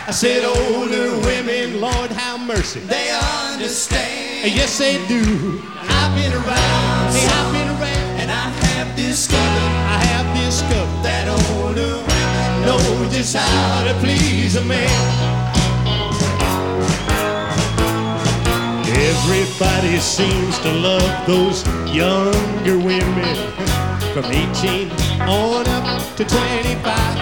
I said older women, Lord have mercy, they understand. yes they do. I've been around, Hey, I've been around, and I have discovered that older women know just how to please a man. Everybody seems to love those younger women from 18 on up to 25.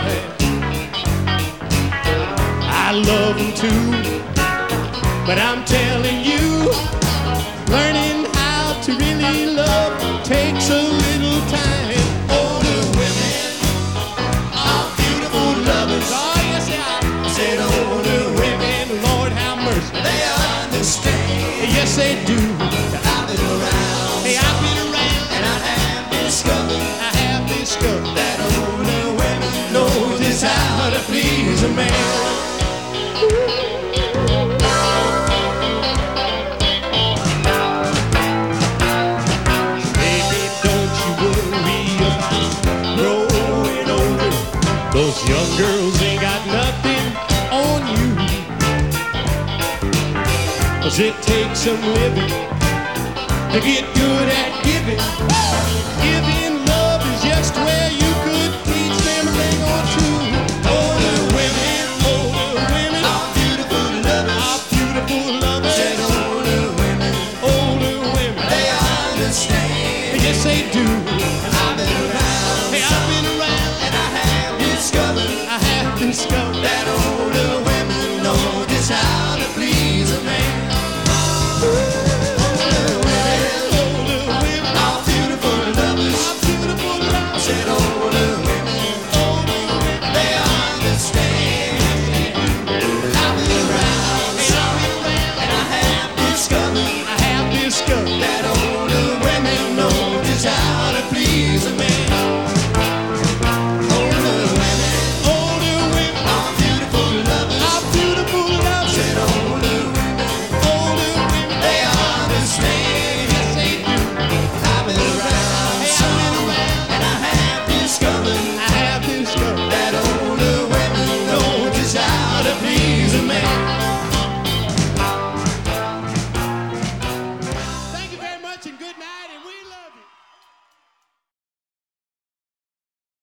I love them too, but I'm telling you, learning how to really love takes a little time. older women are beautiful lovers. Oh yes they are. I said older women, Lord have mercy, they understand. yes they do. I've been around, Hey, I've been around, and I have discovered that older women know just how to please a man. Baby, don't you worry about growing older. Those young girls ain't got nothing on you. 'Cause it takes some living to get good at giving. Giving love is just where you could teach them a thing or two. Older women are beautiful lovers. are beautiful lovers. Said older women, Older women, they understand. yes they do.